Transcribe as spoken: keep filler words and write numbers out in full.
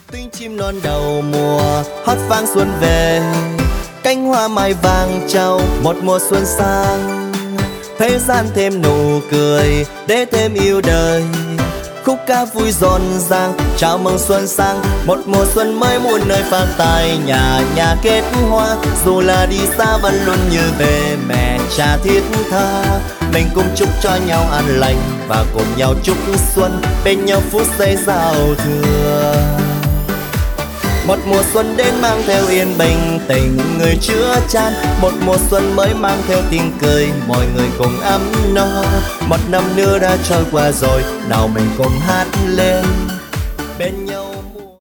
Tiếng chim non đầu mùa hót vang xuân về, cánh hoa mai vàng trao một mùa xuân sang. Thế gian thêm nụ cười để thêm yêu đời, khúc ca vui rộn ràng chào mừng xuân sang. Một mùa xuân mới muôn nơi phát tài, nhà nhà kết hoa, dù là đi xa vẫn luôn như về mẹ cha thiết tha. Mình cùng chúc cho nhau an lành và cùng nhau chúc xuân bên nhau phút giây giao thừa. Một mùa xuân đến mang theo yên bình, tình người chứa chan. Một mùa xuân mới mang theo tiếng cười, mọi người cùng ấm no. Một năm nữa đã trôi qua rồi, nào mình cùng hát lên bên nhau.